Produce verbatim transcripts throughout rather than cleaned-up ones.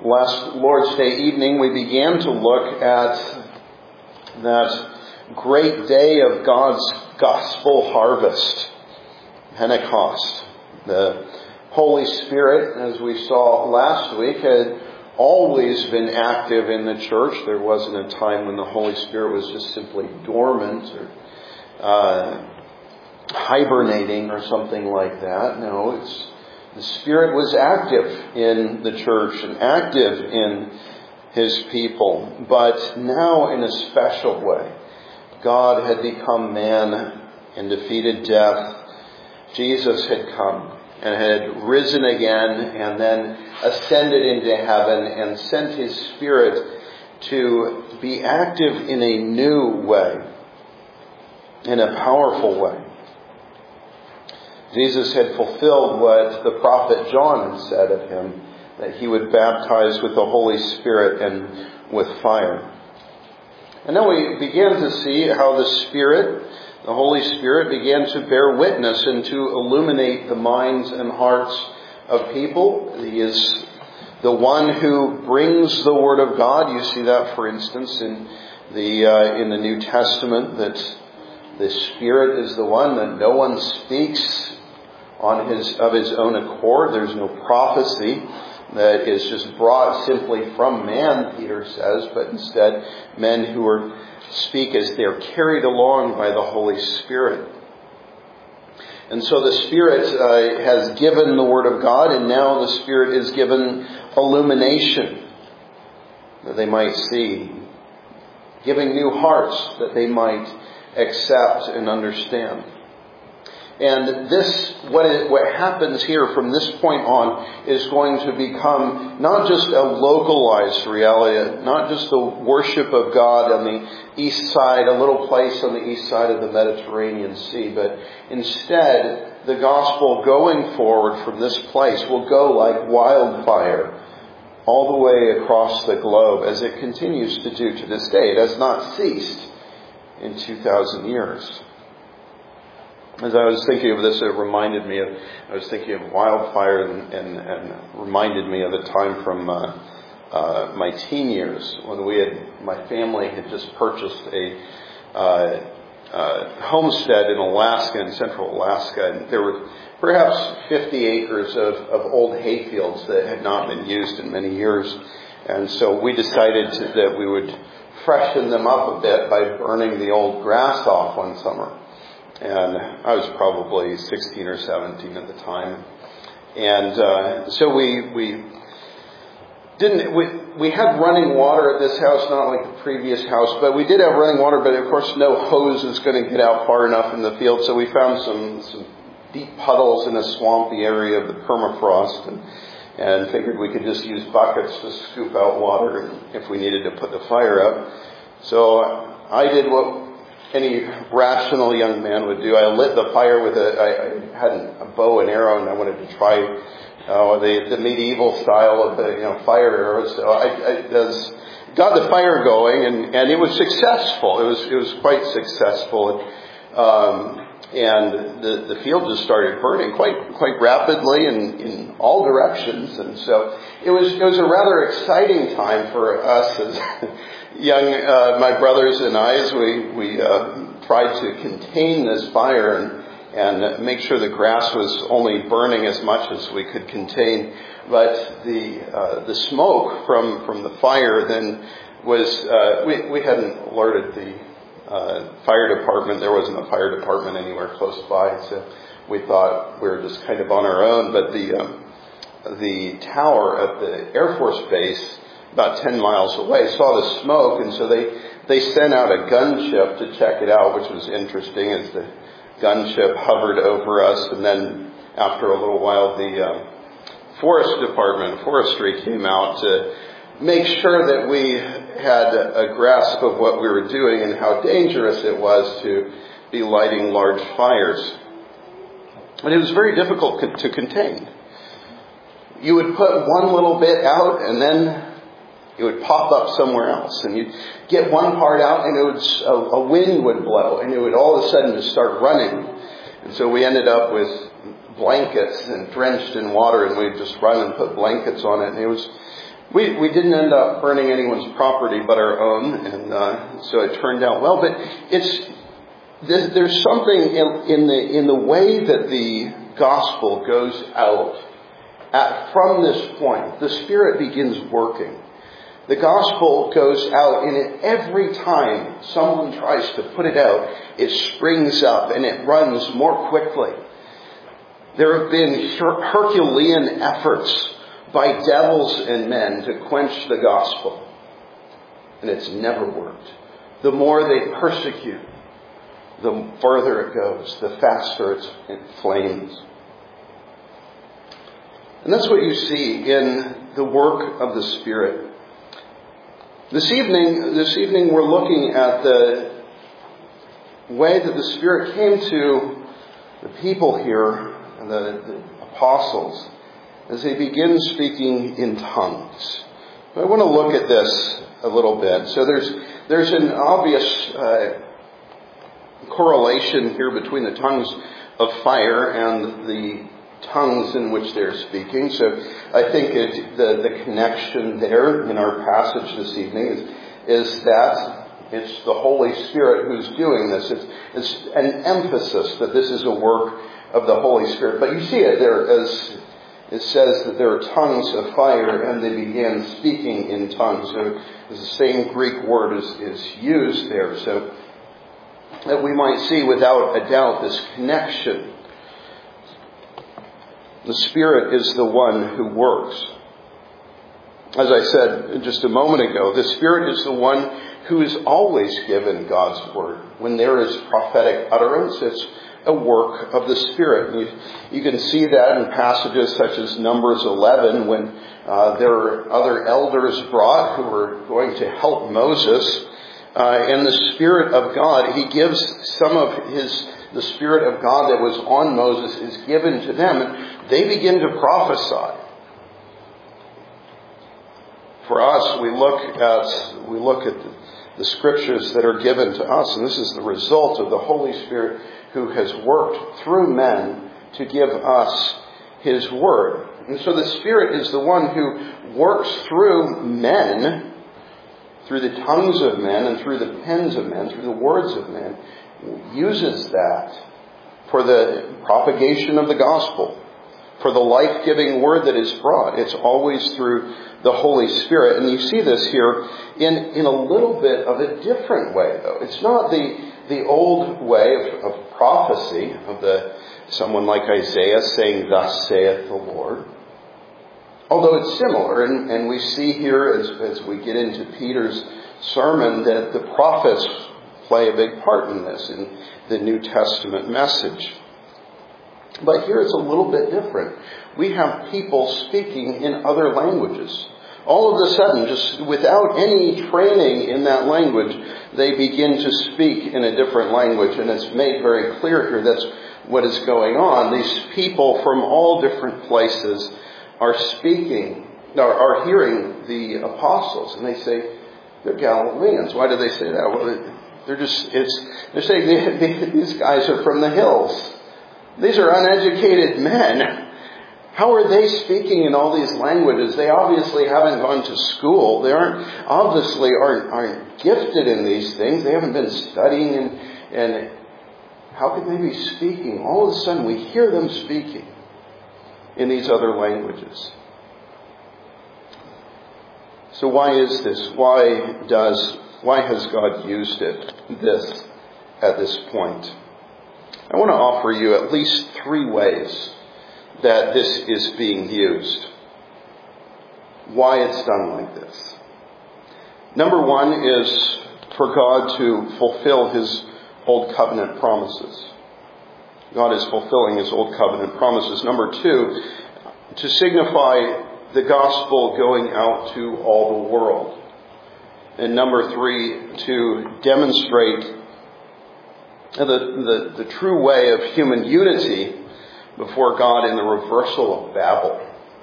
Last Lord's Day evening, we began to look at that great day of God's gospel harvest, Pentecost. The Holy Spirit, as we saw last week, had always been active in the church. There wasn't a time when the Holy Spirit was just simply dormant or uh, hibernating or something like that. No, it's the Spirit was active in the church and active in His people. But now in a special way, God had become man and defeated death. Jesus had come and had risen again and then ascended into heaven and sent His Spirit to be active in a new way, in a powerful way. Jesus had fulfilled what the prophet John had said of Him, that He would baptize with the Holy Spirit and with fire. And then we began to see how the Spirit, the Holy Spirit, began to bear witness and to illuminate the minds and hearts of people. He is the one who brings the Word of God. You see that, for instance, in the uh, in the New Testament, that the Spirit is the one that no one speaks on his of his own accord. There's no prophecy that is just brought simply from man, Peter says, but instead men who are speak as they're carried along by the Holy Spirit. And so the Spirit uh, has given the Word of God, and now the Spirit is given illumination that they might see, giving new hearts that they might accept and understand. And this, what, it, what happens here from this point on is going to become not just a localized reality, not just the worship of God on the east side, a little place on the east side of the Mediterranean Sea, but instead the gospel going forward from this place will go like wildfire all the way across the globe, as it continues to do to this day. It has not ceased in two thousand years. As I was thinking of this, it reminded me of, I was thinking of wildfire and, and, and reminded me of a time from uh, uh, my teen years when we had, my family had just purchased a uh, uh, homestead in Alaska, in central Alaska, and there were perhaps fifty acres of, of old hayfields that had not been used in many years. And so we decided to, that we would freshen them up a bit by burning the old grass off one summer. And I was probably sixteen or seventeen at the time. And uh, so we we didn't we we had running water at this house, not like the previous house, but we did have running water, but of course no hose is going to get out far enough in the field. So we found some, some deep puddles in a swampy area of the permafrost, and and figured we could just use buckets to scoop out water if we needed to put the fire up. So I did what any rational young man would do. I lit the fire with a, I, I had a bow and arrow, and I wanted to try uh, the, the medieval style of the, you know, fire arrows. So I, I does, got the fire going, and, and it was successful. It was it was quite successful, um, and the the field just started burning quite quite rapidly in, in all directions, and so it was it was a rather exciting time for us as young, uh, my brothers and I, as we, we uh, tried to contain this fire and, and make sure the grass was only burning as much as we could contain. But the uh, the smoke from, from the fire then was, uh, we, we hadn't alerted the uh, fire department. There wasn't a fire department anywhere close by, so we thought we were just kind of on our own. But the, um, the tower at the Air Force Base, about ten miles away, saw the smoke, and so they, they sent out a gunship to check it out, which was interesting as the gunship hovered over us. And then after a little while, the um, forest department, forestry, came out to make sure that we had a grasp of what we were doing and how dangerous it was to be lighting large fires. And it was very difficult to contain. You would put one little bit out, and then it would pop up somewhere else, and you'd get one part out, and it would a, a wind would blow, and it would all of a sudden just start running. And so we ended up with blankets and drenched in water, and we'd just run and put blankets on it. And it was We we didn't end up burning anyone's property but our own, and uh, so it turned out well. But it's there's something in, in the in the way that the gospel goes out at, from this point. The Spirit begins working. The gospel goes out, and it, every time someone tries to put it out, it springs up and it runs more quickly. There have been her- Herculean efforts by devils and men to quench the gospel, and it's never worked. The more they persecute, the further it goes, the faster it flames. And that's what you see in the work of the Spirit. This evening, this evening we're looking at the way that the Spirit came to the people here, the, the apostles, as they begin speaking in tongues. I want to look at this a little bit. So there's there's an obvious uh, correlation here between the tongues of fire and the tongues in which they're speaking. So I think it, the, the connection there in our passage this evening is, is that it's the Holy Spirit who's doing this. It's, it's an emphasis that this is a work of the Holy Spirit. But you see it there as it says that there are tongues of fire and they began speaking in tongues. So the same Greek word is, is used there. So that we might see without a doubt this connection. The Spirit is the one who works. As I said just a moment ago, the Spirit is the one who is always given God's Word. When there is prophetic utterance, it's a work of the Spirit. You, you can see that in passages such as Numbers eleven, when uh, there are other elders brought who are going to help Moses. Uh, and the Spirit of God, He gives some of His, the Spirit of God that was on Moses is given to them, and they begin to prophesy. For us, we look at, we look at the, the Scriptures that are given to us, and this is the result of the Holy Spirit who has worked through men to give us His Word. And so the Spirit is the one who works through men, through the tongues of men and through the pens of men, through the words of men, uses that for the propagation of the gospel, for the life-giving word that is brought. It's always through the Holy Spirit. And you see this here in, in a little bit of a different way, though. It's not the, the old way of, of prophecy, of the someone like Isaiah saying, "Thus saith the Lord." Although it's similar, and, and we see here as, as we get into Peter's sermon that the prophets play a big part in this, in the New Testament message. But here it's a little bit different. We have people speaking in other languages. All of a sudden, just without any training in that language, they begin to speak in a different language. And it's made very clear here that's what is going on. These people from all different places are speaking, are, are hearing the apostles, and they say they're Galileans. Why do they say that? Well, they're just, it's, they're saying they, they, these guys are from the hills. These are uneducated men. How are they speaking in all these languages? They obviously haven't gone to school. They aren't, obviously aren't, aren't gifted in these things. They haven't been studying, and, and how can they be speaking? All of a sudden we hear them speaking in these other languages. So why is this? Why does, why has God used it, this, at this point? I want to offer you at least three ways that this is being used. Why it's done like this. Number one is for God to fulfill His Old Covenant promises. God is fulfilling His Old Covenant promises. Number two, to signify the gospel going out to all the world. And number three, to demonstrate the, the, the true way of human unity before God in the reversal of Babel.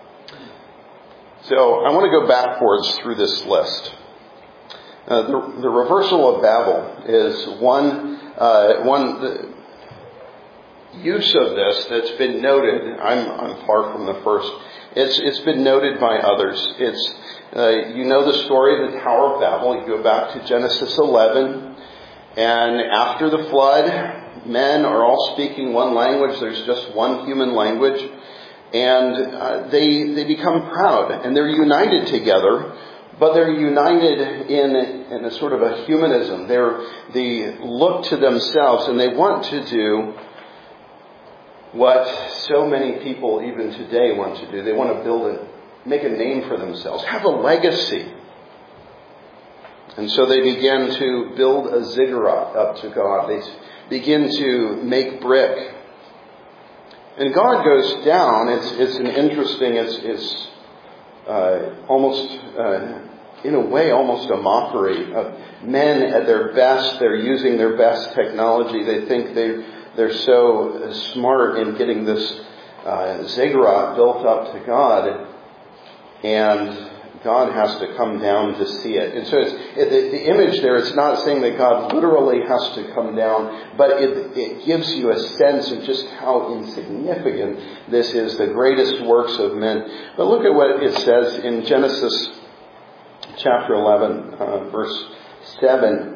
So I want to go backwards through this list. Uh, the, the reversal of Babel is one, uh, one the use of this that's been noted. I'm, I'm far from the first It's it's been noted by others. It's uh, you know the story of the Tower of Babel. You go back to Genesis eleven, and after the flood, men are all speaking one language. There's just one human language, and uh, they they become proud, and they're united together. But they're united in, in a sort of a humanism. They're, they look to themselves and they want to do what so many people even today want to do. They want to build a, make a name for themselves, have a legacy. And so they begin to build a ziggurat up to God. They begin to make brick. And God goes down. It's, it's an interesting, it's, it's uh, almost... Uh, in a way, almost a mockery of men at their best. They're using their best technology. They think they, they're so smart in getting this uh, ziggurat built up to God. And God has to come down to see it. And so it's, it, the, the image there, it's not saying that God literally has to come down, but it, it gives you a sense of just how insignificant this is, the greatest works of men. But look at what it says in Genesis chapter eleven, uh, verse seven.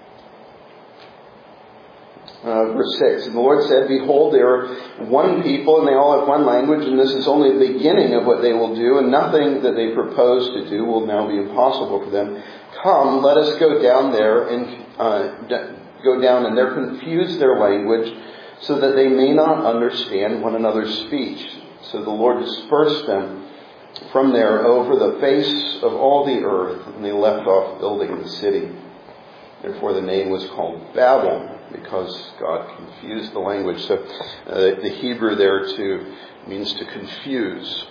Uh, verse six. And the Lord said, "Behold, they are one people, and they all have one language, and this is only the beginning of what they will do, and nothing that they propose to do will now be impossible for them. Come, let us go down there and uh, d- go down and there confuse their language, so that they may not understand one another's speech." So the Lord dispersed them from there over the face of all the earth, and they left off building the city. Therefore the name was called Babel, because God confused the language. So uh, the Hebrew there too means to confuse.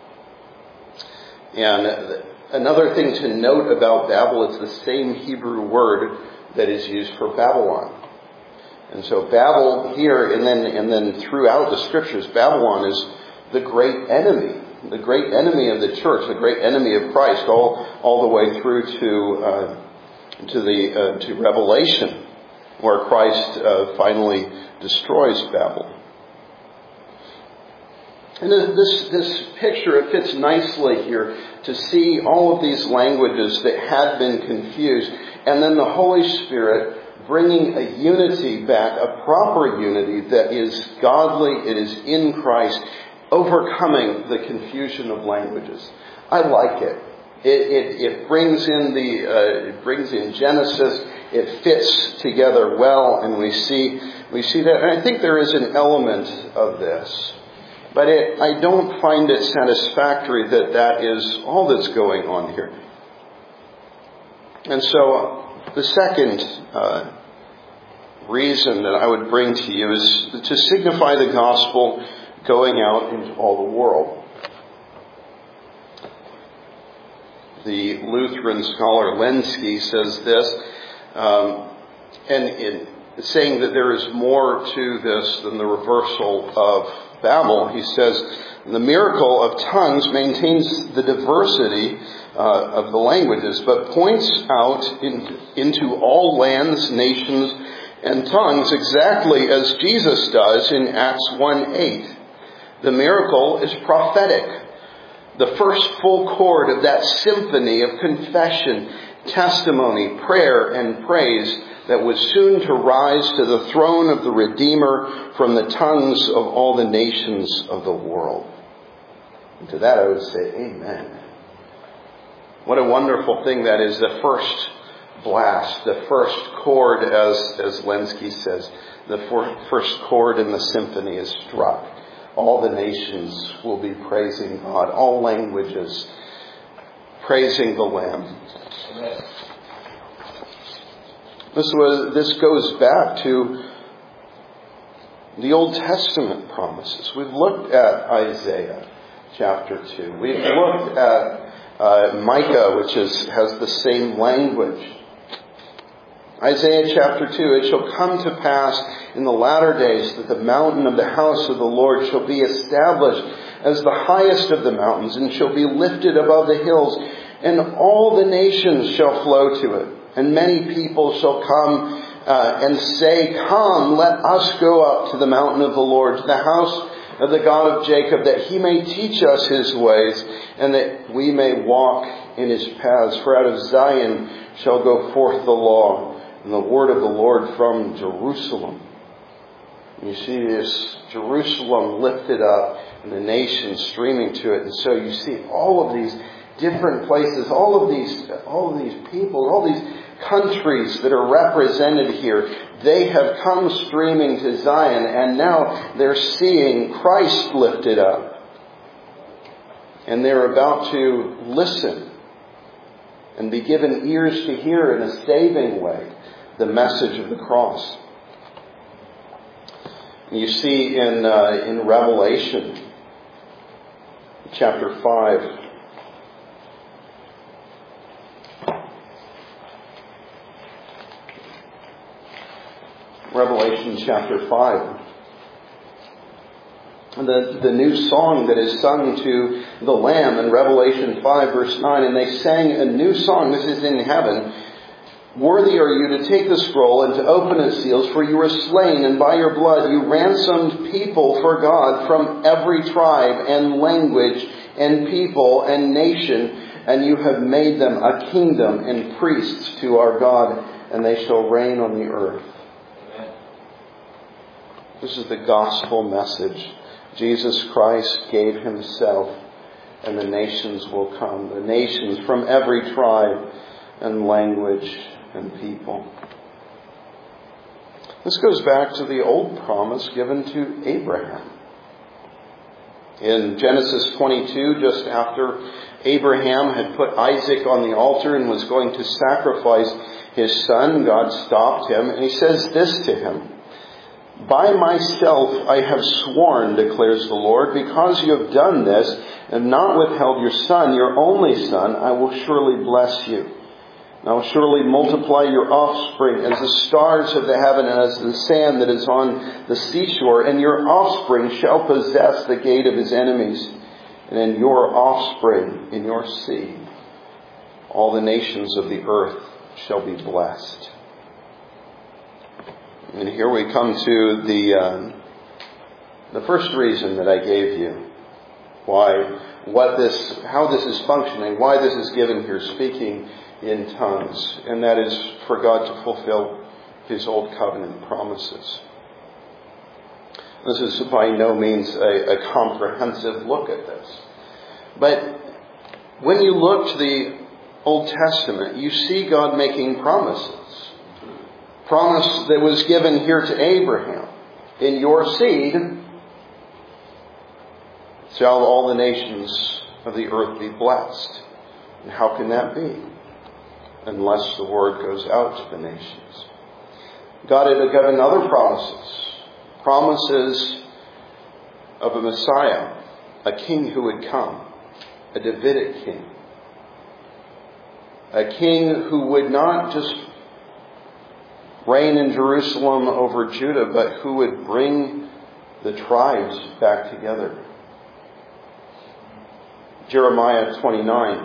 And another thing to note about Babel, it's the same Hebrew word that is used for Babylon. And so Babel here, and then and then throughout the scriptures, Babylon is the great enemy. The great enemy of the church, the great enemy of Christ, all all the way through to uh, to the uh, to Revelation, where Christ uh, finally destroys Babel. And this this picture, it fits nicely here to see all of these languages that had been confused, and then the Holy Spirit bringing a unity back, a proper unity that is godly, it is in Christ, overcoming the confusion of languages. I like it. It, it, it brings in the uh, it brings in Genesis. It fits together well, and we see we see that. And I think there is an element of this, but it, I don't find it satisfactory that that is all that's going on here. And so, the second uh, reason that I would bring to you is to signify the gospel going out into all the world. The Lutheran scholar Lenski says this, um, and in saying that there is more to this than the reversal of Babel. He says, "The miracle of tongues maintains the diversity uh, of the languages, but points out in, into all lands, nations, and tongues exactly as Jesus does in Acts one eight. The miracle is prophetic. The first full chord of that symphony of confession, testimony, prayer, and praise that was soon to rise to the throne of the Redeemer from the tongues of all the nations of the world." And to that I would say, amen. What a wonderful thing that is, the first blast, the first chord, as, as Lenski says, the for, first chord in the symphony is struck. All the nations will be praising God. All languages praising the Lamb. Amen. This was. This goes back to the Old Testament promises. We've looked at Isaiah chapter two. We've looked at uh, Micah, which is has the same language. Isaiah chapter two, "It shall come to pass in the latter days that the mountain of the house of the Lord shall be established as the highest of the mountains, and shall be lifted above the hills, and all the nations shall flow to it. And many people shall come uh, and say, Come, let us go up to the mountain of the Lord, to the house the God of Jacob, that he may teach us his ways, and that we may walk in his paths. For out of Zion shall go forth the law, and the word of the Lord from Jerusalem. And you see this Jerusalem lifted up, and the nations streaming to it. And so you see all of these different places, all of these, all of these people, all these countries that are represented here. They have come streaming to Zion, and now they're seeing Christ lifted up. And they're about to listen and be given ears to hear in a saving way the message of the cross. And you see in uh, in Revelation chapter five, Revelation chapter five. The, the new song that is sung to the Lamb in Revelation five verse nine. And they sang a new song. This is in heaven. Worthy are you to take the scroll and to open its seals, for you were slain, and by your blood you ransomed people for God from every tribe and language and people and nation, and you have made them a kingdom and priests to our God, and they shall reign on the earth. This is the gospel message. Jesus Christ gave himself, and the nations will come. The nations from every tribe and language and people. This goes back to the old promise given to Abraham. In Genesis twenty-two, just after Abraham had put Isaac on the altar and was going to sacrifice his son, God stopped him, and he says this to him: "By myself I have sworn, declares the Lord, because you have done this and not withheld your son, your only son, I will surely bless you. And I will surely multiply your offspring as the stars of the heaven and as the sand that is on the seashore. And your offspring shall possess the gate of his enemies. And in your offspring, in your seed, all the nations of the earth shall be blessed." And here we come to the uh, the first reason that I gave you, why, what this, how this is functioning, why this is given here, speaking in tongues, and that is for God to fulfill his old covenant promises. This is by no means a, a comprehensive look at this, but when you look to the Old Testament, you see God making promises. Promise that was given here to Abraham: in your seed shall all the nations of the earth be blessed. And how can that be? Unless the word goes out to the nations. God had given other promises. Promises of a Messiah, a king who would come, a Davidic king. A king who would not just reign in Jerusalem over Judah, but who would bring the tribes back together. Jeremiah twenty-nine.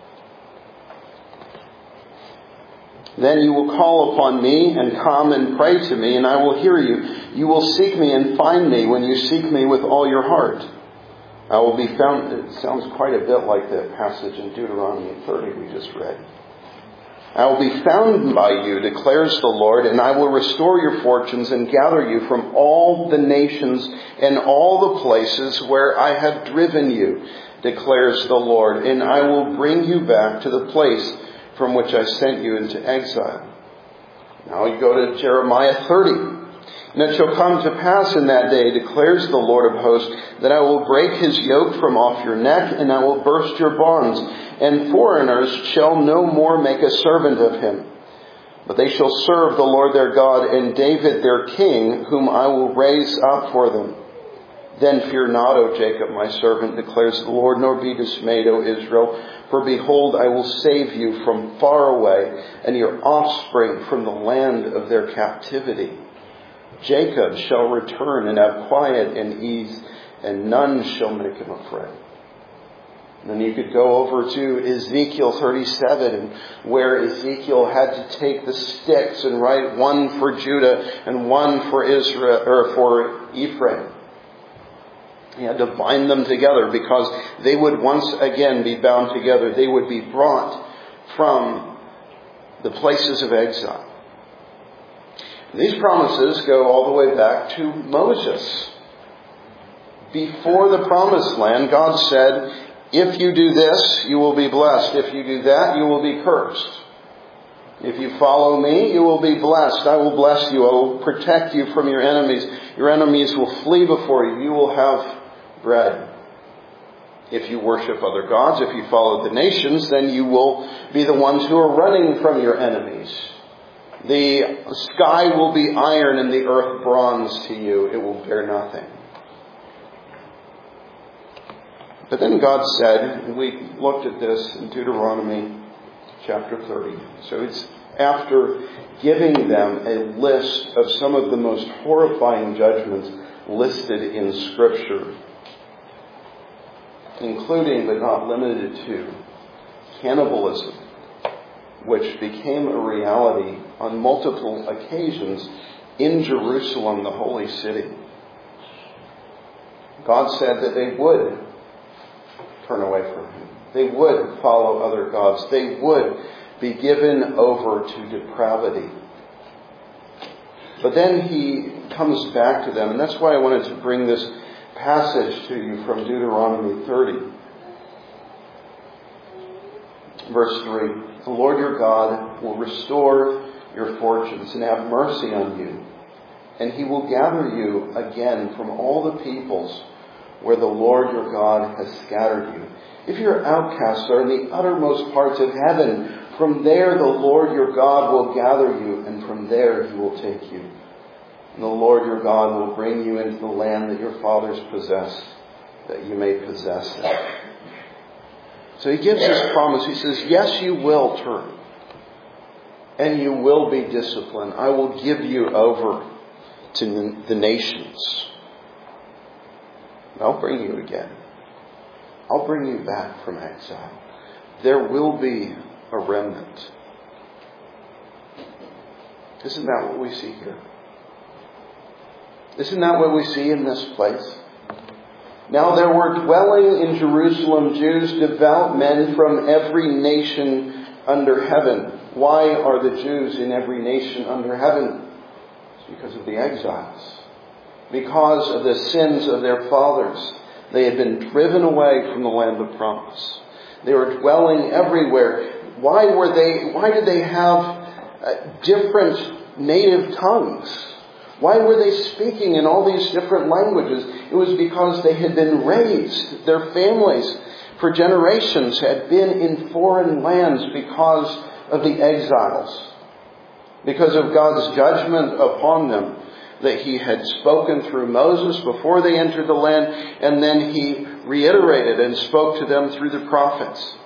"Then you will call upon me and come and pray to me, and I will hear you. You will seek me and find me when you seek me with all your heart. I will be found." It sounds quite a bit like the passage in Deuteronomy thirty we just read. "I will be found by you, declares the Lord, and I will restore your fortunes and gather you from all the nations and all the places where I have driven you, declares the Lord, and I will bring you back to the place from which I sent you into exile." Now you go to Jeremiah thirty. "And it shall come to pass in that day, declares the Lord of hosts, that I will break his yoke from off your neck, and I will burst your bonds, and foreigners shall no more make a servant of him. But they shall serve the Lord their God, and David their king, whom I will raise up for them. Then fear not, O Jacob, my servant, declares the Lord, nor be dismayed, O Israel. For behold, I will save you from far away, and your offspring from the land of their captivity. Jacob shall return and have quiet and ease, and none shall make him afraid." And then you could go over to Ezekiel thirty-seven, where Ezekiel had to take the sticks and write one for Judah and one for Israel, or for Ephraim. He had to bind them together because they would once again be bound together. They would be brought from the places of exile. These promises go all the way back to Moses. Before the promised land, God said, if you do this, you will be blessed. If you do that, you will be cursed. If you follow me, you will be blessed. I will bless you. I will protect you from your enemies. Your enemies will flee before you. You will have bread. If you worship other gods, if you follow the nations, then you will be the ones who are running from your enemies. The sky will be iron and the earth bronze to you. It will bear nothing. But then God said, and we looked at this in Deuteronomy chapter thirty. So it's after giving them a list of some of the most horrifying judgments listed in Scripture, including but not limited to cannibalism, which became a reality on multiple occasions in Jerusalem, the holy city. God said that they would turn away from Him. They would follow other gods. They would be given over to depravity. But then He comes back to them, and that's why I wanted to bring this passage to you from Deuteronomy thirty. Verse three. The Lord your God will restore your fortunes and have mercy on you, and He will gather you again from all the peoples where the Lord your God has scattered you. If your outcasts are in the uttermost parts of heaven, from there the Lord your God will gather you, and from there He will take you. And the Lord your God will bring you into the land that your fathers possessed, that you may possess it. So He gives this promise. He says, yes, you will turn. And you will be disciplined. I will give you over to the nations. I'll bring you again. I'll bring you back from exile. There will be a remnant. Isn't that what we see here? Isn't that what we see in this place? Now there were dwelling in Jerusalem Jews, devout men from every nation under heaven. Why are the Jews in every nation under heaven? It's because of the exiles. Because of the sins of their fathers. They had been driven away from the land of promise. They were dwelling everywhere. Why were they, why did they have uh, different native tongues? Why were they speaking in all these different languages? It was because they had been raised. Their families for generations had been in foreign lands because of the exiles. Because of God's judgment upon them that He had spoken through Moses before they entered the land, and then He reiterated and spoke to them through the prophets.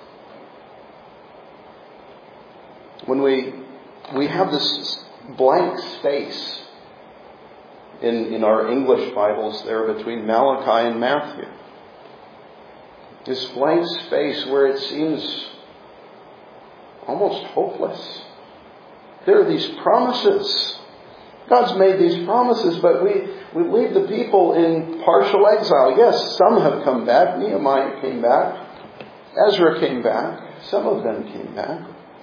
When we we have this blank space in, in our English Bibles there between Malachi and Matthew. This blank space where it seems almost hopeless. There are these promises. God's made these promises, but we, we leave the people in partial exile. Yes, some have come back. Nehemiah came back. Ezra came back. Some of them came back.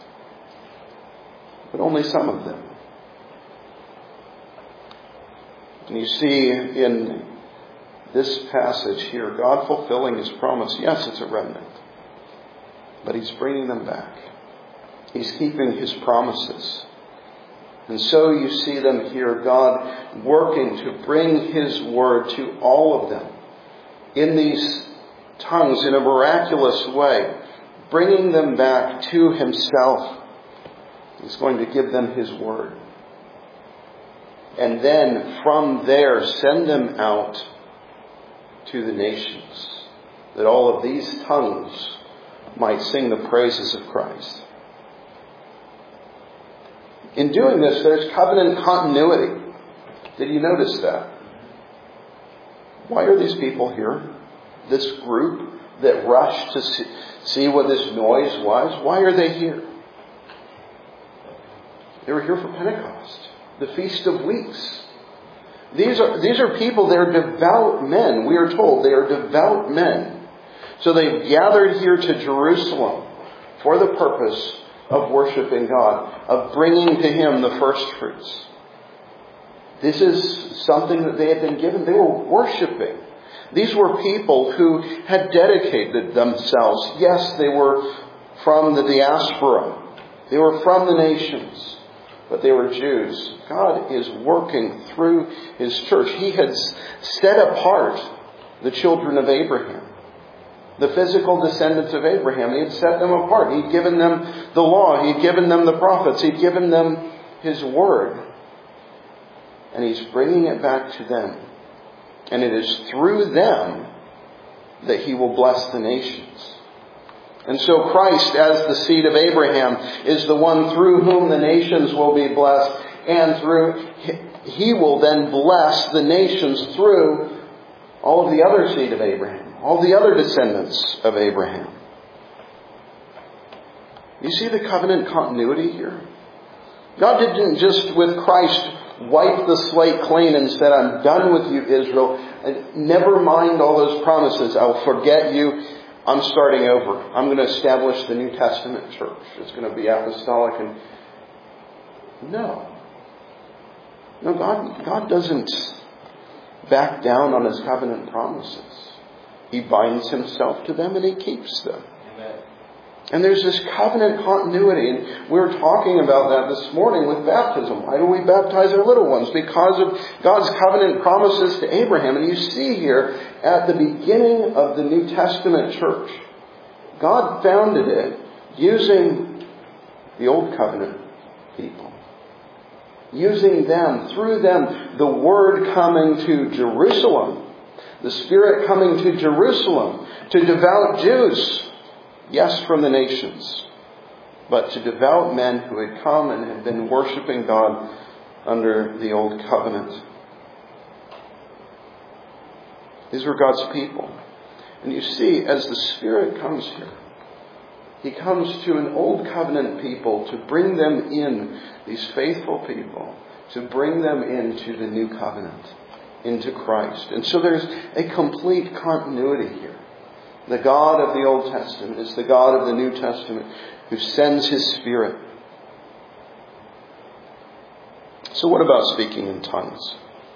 But only some of them. And you see in this passage here, God fulfilling His promise. Yes, it's a remnant. But He's bringing them back. He's keeping His promises. And so you see them here, God working to bring His word to all of them in these tongues in a miraculous way, bringing them back to Himself. He's going to give them His word. And then from there send them out to the nations, that all of these tongues might sing the praises of Christ. In doing this, there's covenant continuity. Did you notice that? Why are these people here? This group that rushed to see, see what this noise was? Why are they here? They were here for Pentecost, the Feast of Weeks. These are, these are people, they're devout men. We are told they are devout men. So they've gathered here to Jerusalem for the purpose of worshiping God, of bringing to Him the first fruits. This is something that they had been given. They were worshiping. These were people who had dedicated themselves. Yes, they were from the diaspora. They were from the nations. But they were Jews. God is working through His church. He had set apart the children of Abraham. The physical descendants of Abraham. He had set them apart. He'd given them the law. He'd given them the prophets. He'd given them His word. And He's bringing it back to them. And it is through them that He will bless the nations. And so Christ, as the seed of Abraham, is the one through whom the nations will be blessed. And through He will then bless the nations through all of the other seed of Abraham. All the other descendants of Abraham. You see the covenant continuity here? God didn't just with Christ wipe the slate clean and said, I'm done with you, Israel. And never mind all those promises. I'll forget you. I'm starting over. I'm going to establish the New Testament church. It's going to be apostolic. And no. No, God, God doesn't back down on His covenant promises. He binds Himself to them and He keeps them. Amen. And there's this covenant continuity. And we were talking about that this morning with baptism. Why do we baptize our little ones? Because of God's covenant promises to Abraham. And you see here at the beginning of the New Testament church, God founded it using the Old Covenant people. Using them, through them, the Word coming to Jerusalem. The Spirit coming to Jerusalem to devout Jews. Yes, from the nations. But to devout men who had come and had been worshiping God under the Old Covenant. These were God's people. And you see, as the Spirit comes here, He comes to an Old Covenant people to bring them in, these faithful people, to bring them into the New Covenant, into Christ. And so there's a complete continuity here. The God of the Old Testament is the God of the New Testament who sends His Spirit. So what about speaking in tongues?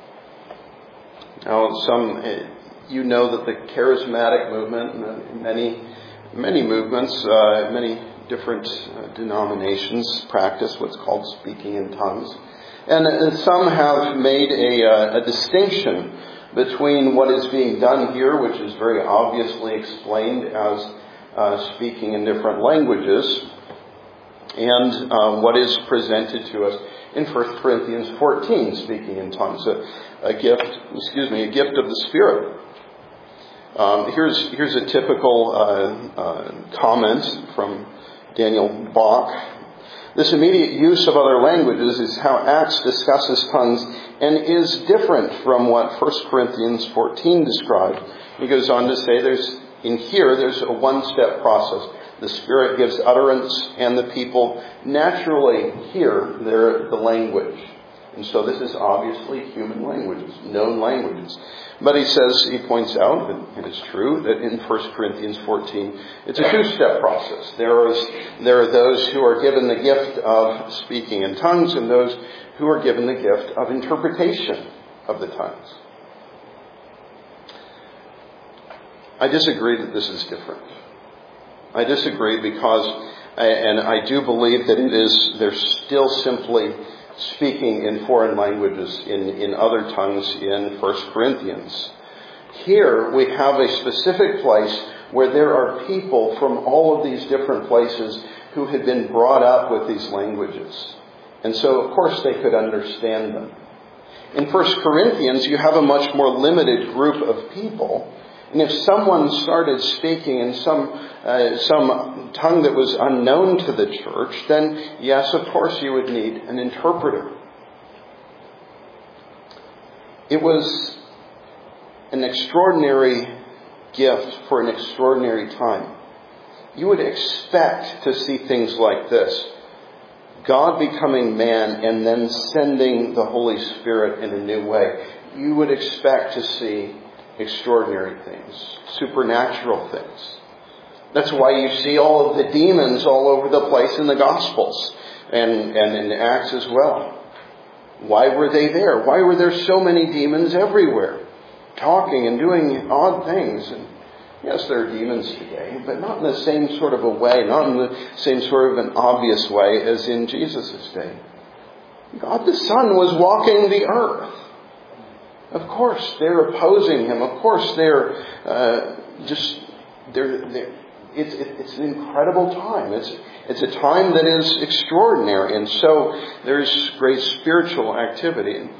Now, some, you know that the charismatic movement, many, many movements, uh, many different uh, denominations practice what's called speaking in tongues. And, and some have made a, uh, a distinction between what is being done here, which is very obviously explained as uh, speaking in different languages, and uh, what is presented to us in First Corinthians fourteen, speaking in tongues, a, a gift, excuse me, a gift of the Spirit. Um, here's here's a typical uh, uh, comment from Daniel Bach. This immediate use of other languages is how Acts discusses tongues and is different from what First Corinthians fourteen described. He goes on to say there's in here there's a one-step process. The Spirit gives utterance and the people naturally hear their, the language. And so this is obviously human languages, known languages. But he says, he points out, and it is true, that in First Corinthians fourteen, it's a two-step process. There is, there are those who are given the gift of speaking in tongues and those who are given the gift of interpretation of the tongues. I disagree that this is different. I disagree because, and I do believe that it is, they're still simply speaking in foreign languages, in, in other tongues in First Corinthians. Here we have a specific place where there are people from all of these different places who had been brought up with these languages. And so, of course, they could understand them. In First Corinthians, you have a much more limited group of people. And if someone started speaking in some uh, some tongue that was unknown to the church, then yes, of course, you would need an interpreter. It was an extraordinary gift for an extraordinary time. You would expect to see things like this. God becoming man and then sending the Holy Spirit in a new way, you would expect to see extraordinary things, supernatural things. That's why you see all of the demons all over the place in the Gospels and, and in Acts as well. Why were they there? Why were there so many demons everywhere, talking and doing odd things? And yes, there are demons today, but not in the same sort of a way, not in the same sort of an obvious way as in Jesus' day. God the Son was walking the earth. Of course, they're opposing him. Of course, they're uh, just, they're, they're it's, it's an incredible time. It's, it's a time that is extraordinary. And so there's great spiritual activity.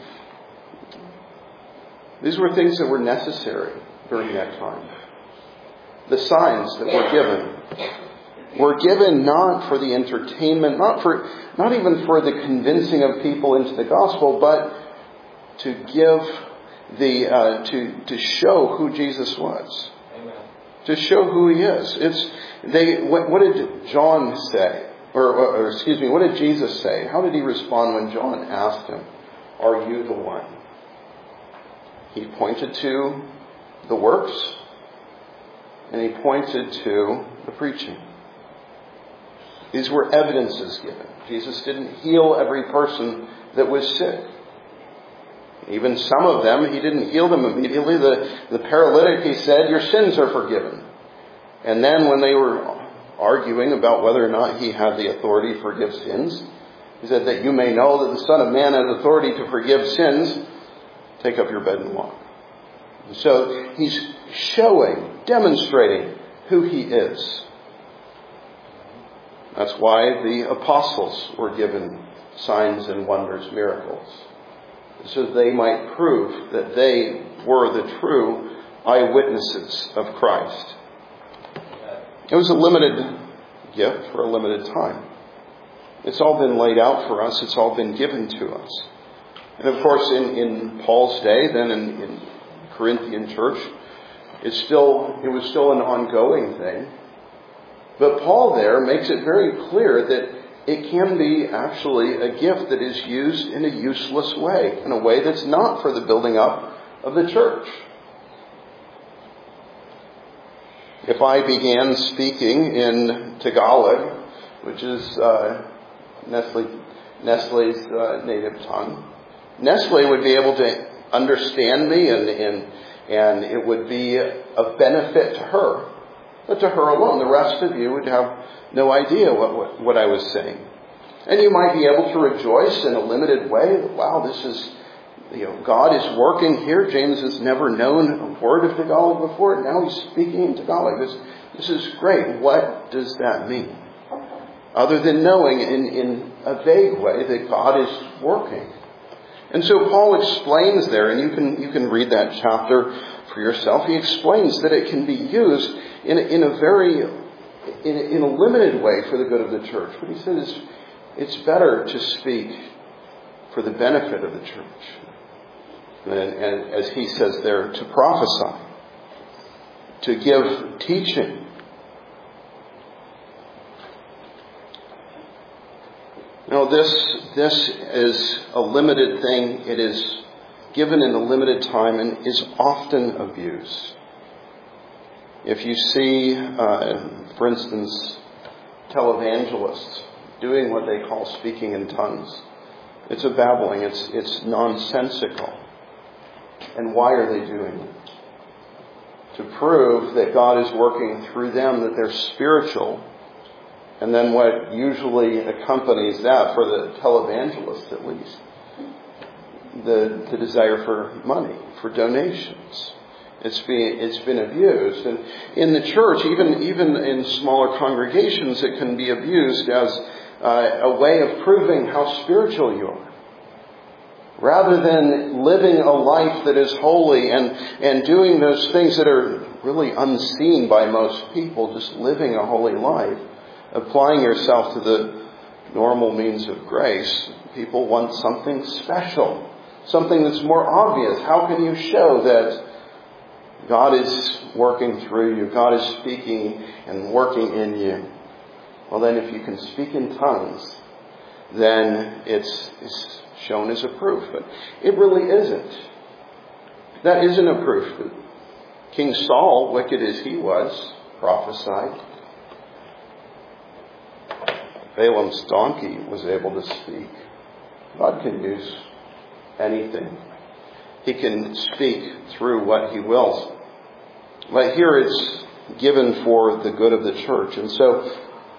These were things that were necessary during that time. The signs that were given were given not for the entertainment, not for, not even for the convincing of people into the gospel, but to give the, uh, to, to show who Jesus was. Amen. To show who he is. It's, they, what, what did John say? Or, or, excuse me, what did Jesus say? How did he respond when John asked him, "Are you the one?" He pointed to the works, and he pointed to the preaching. These were evidences given. Jesus didn't heal every person that was sick. Even some of them, he didn't heal them immediately. The, the paralytic, he said, "Your sins are forgiven." And then when they were arguing about whether or not he had the authority to forgive sins, he said, "That you may know that the Son of Man has authority to forgive sins, take up your bed and walk." So he's showing, demonstrating who he is. That's why the apostles were given signs and wonders, miracles, so they might prove that they were the true eyewitnesses of Christ. It was a limited gift for a limited time. It's all been laid out for us. It's all been given to us. And of course, in, in Paul's day, then in, in Corinthian church, it's still it was still an ongoing thing. But Paul there makes it very clear that it can be actually a gift that is used in a useless way, in a way that's not for the building up of the church. If I began speaking in Tagalog, which is uh, Nestle, Nestle's uh, native tongue, Nestle would be able to understand me and, and, and it would be of benefit to her. But to her alone, the rest of you would have no idea what, what, what I was saying. And you might be able to rejoice in a limited way. Wow, this is, you know, God is working here. James has never known a word of Tagalog before, and now he's speaking in Tagalog. This, this is great. What does that mean? Other than knowing in, in a vague way that God is working. And so Paul explains there, and you can you can read that chapter for yourself. He explains that it can be used in a, in a very in a, in a limited way for the good of the church. But he says it's better to speak for the benefit of the church, and, and as he says there, to prophesy, to give teaching. Now, this this is a limited thing. It is given in a limited time and is often abused. If you see, uh, for instance, televangelists doing what they call speaking in tongues, it's a babbling. It's it's nonsensical. And why are they doing it? To prove that God is working through them, that they're spiritual. And then what usually accompanies that, for the televangelists at least, the, the desire for money, for donations. It's been, it's been abused. And in the church, even, even in smaller congregations, it can be abused as uh, a way of proving how spiritual you are. Rather than living a life that is holy and, and doing those things that are really unseen by most people, just living a holy life, applying yourself to the normal means of grace, people want something special, something that's more obvious. How can you show that God is working through you, God is speaking and working in you? Well, then if you can speak in tongues, then it's, it's shown as a proof. But it really isn't. That isn't a proof. King Saul, wicked as he was, prophesied. Balaam's donkey was able to speak. God can use anything. He can speak through what He wills. But here it's given for the good of the church. And so,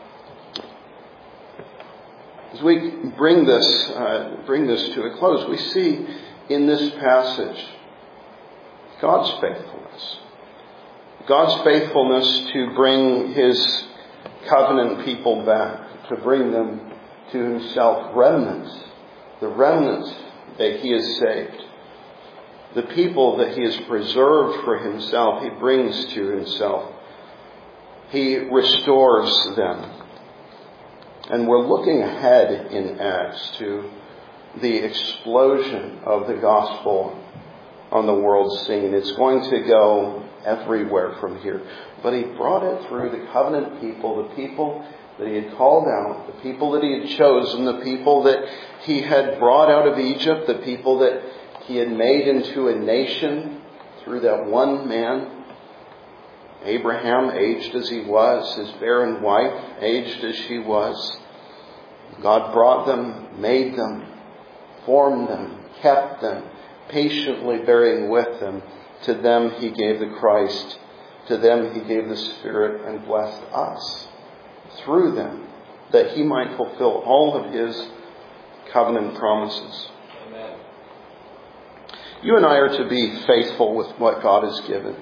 as we bring this, uh, bring this to a close, we see in this passage God's faithfulness. God's faithfulness to bring His covenant people back, to bring them to Himself, remnants, the remnants that He has saved. The people that He has preserved for Himself, He brings to Himself. He restores them. And we're looking ahead in Acts to the explosion of the gospel on the world scene. It's going to go everywhere from here. But He brought it through the covenant people, the people that He had called out, the people that He had chosen, the people that He had brought out of Egypt, the people that He had made into a nation through that one man. Abraham, aged as he was, his barren wife, aged as she was. God brought them, made them, formed them, kept them, patiently bearing with them. To them He gave the Christ. To them He gave the Spirit and blessed us through them, that He might fulfill all of His covenant promises. Amen. You and I are to be faithful with what God has given.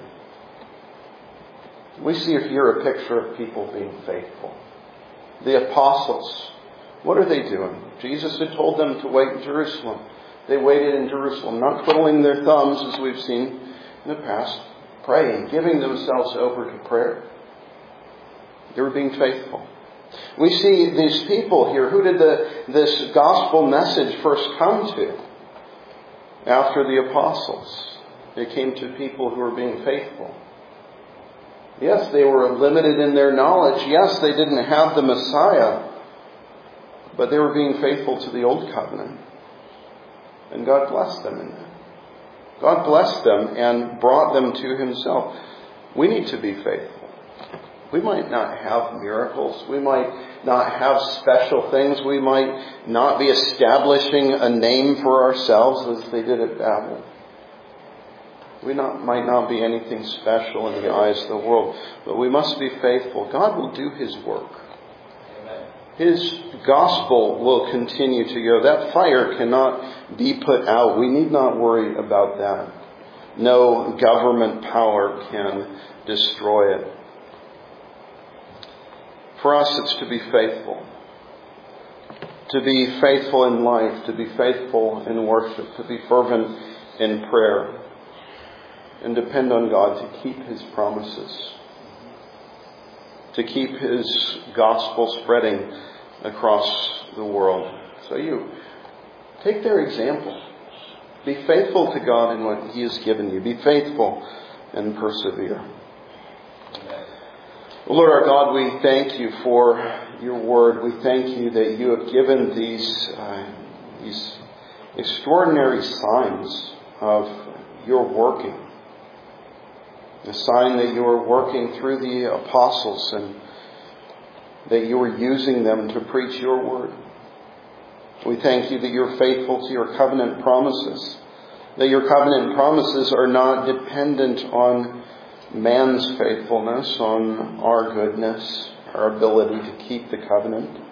We see here a picture of people being faithful. The apostles, what are they doing? Jesus had told them to wait in Jerusalem. They waited in Jerusalem, not twiddling their thumbs as we've seen in the past, praying, giving themselves over to prayer. They were being faithful. We see these people here. Who did the, this gospel message first come to? After the apostles. It came to people who were being faithful. Yes, they were limited in their knowledge. Yes, they didn't have the Messiah. But they were being faithful to the old covenant. And God blessed them in that. God blessed them and brought them to Himself. We need to be faithful. We might not have miracles. We might not have special things. We might not be establishing a name for ourselves as they did at Babel. We not, might not be anything special in the eyes of the world, but we must be faithful. God will do His work. Amen. His gospel will continue to go. That fire cannot be put out. We need not worry about that. No government power can destroy it. For us, it's to be faithful. To be faithful in life, to be faithful in worship, to be fervent in prayer. And depend on God to keep His promises. To keep His gospel spreading across the world. So you take their example. Be faithful to God in what He has given you. Be faithful and persevere. Lord our God, we thank You for Your word. We thank You that You have given these, uh, these extraordinary signs of Your working. The sign that You are working through the apostles and that You are using them to preach Your word. We thank You that You're faithful to Your covenant promises. That Your covenant promises are not dependent on man's faithfulness, on our goodness, our ability to keep the covenant.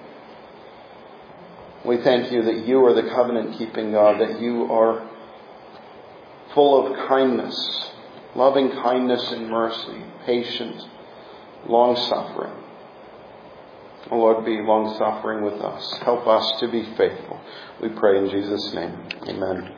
We thank You that You are the covenant-keeping God, that You are full of kindness, loving kindness and mercy, patient, long-suffering. Oh Lord, be long-suffering with us. Help us to be faithful. We pray in Jesus' name. Amen.